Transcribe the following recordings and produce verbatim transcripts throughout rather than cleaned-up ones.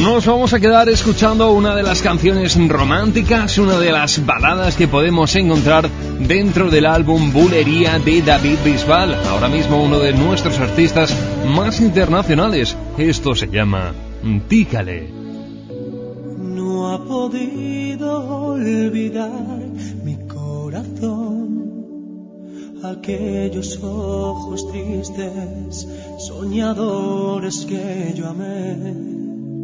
Nos vamos a quedar escuchando una de las canciones románticas, una de las baladas que podemos encontrar dentro del álbum Bulería de David Bisbal, ahora mismo uno de nuestros artistas más internacionales. Esto se llama Dígale. No ha podido olvidar mi corazón aquellos ojos tristes, soñadores que yo amé.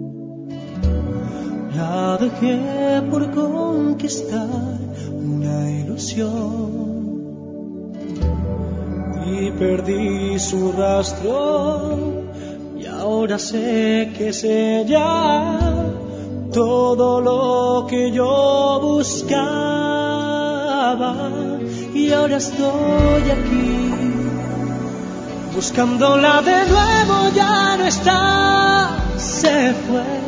La dejé por conquistar una ilusión y perdí su rastro, y ahora sé que es ella todo lo que yo buscaba, y ahora estoy aquí buscándola de nuevo. Ya no está, se fue.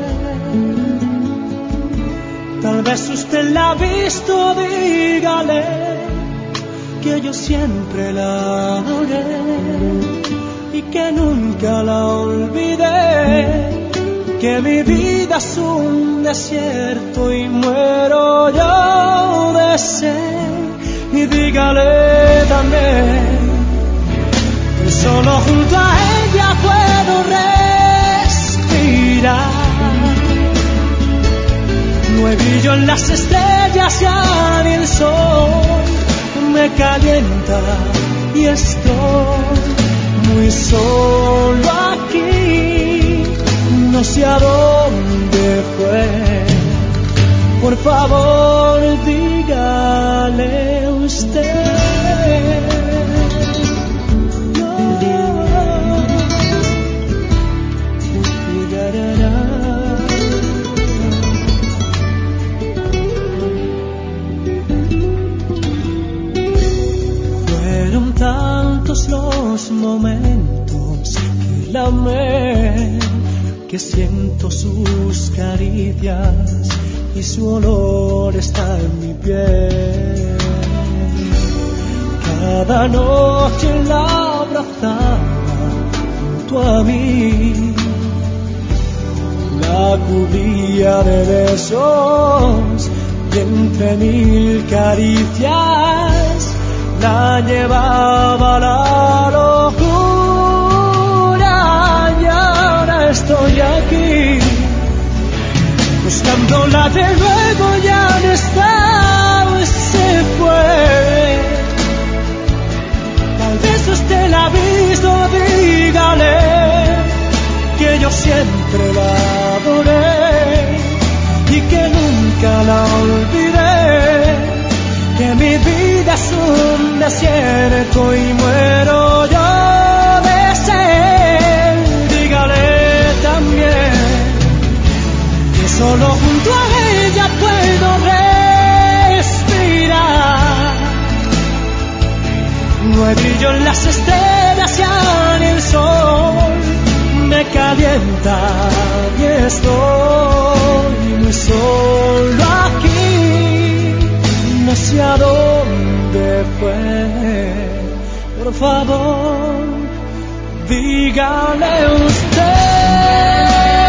Tal vez usted la ha visto, dígale que yo siempre la adoré y que nunca la olvidé, que mi vida es un desierto y muero yo de sed. Y dígale también que solo junto a ella puedo respirar. No hay brillo en las estrellas, ya ni el sol me calienta y estoy muy solo aquí. No sé a dónde fue, por favor dígale usted. Fueron tantos los momentos que la amé, que siento sus caricias y su olor está en mi piel. Cada noche la abrazaba junto a mí, la cubría de besos y entre mil caricias la llevaba a la locura. Y ahora estoy aquí buscándola de nuevo, ya no está, se fue. Tal vez usted la ha visto, dígale que yo siempre la adoré y que nunca la olvidé, que mi vida es un desierto y muero yo de sed. Dígale también que solo junto a ella puedo respirar. No hay brillo en las estrellas, ya ni el sol me calienta y estoy muy solo aquí. No sé a dónde fue, por favor dígale usted.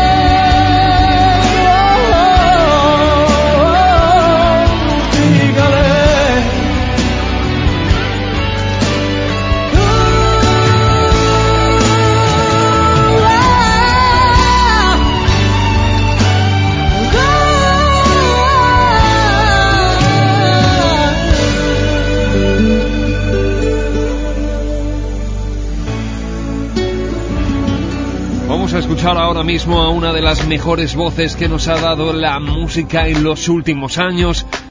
A escuchar ahora mismo a una de las mejores voces que nos ha dado la música en los últimos años.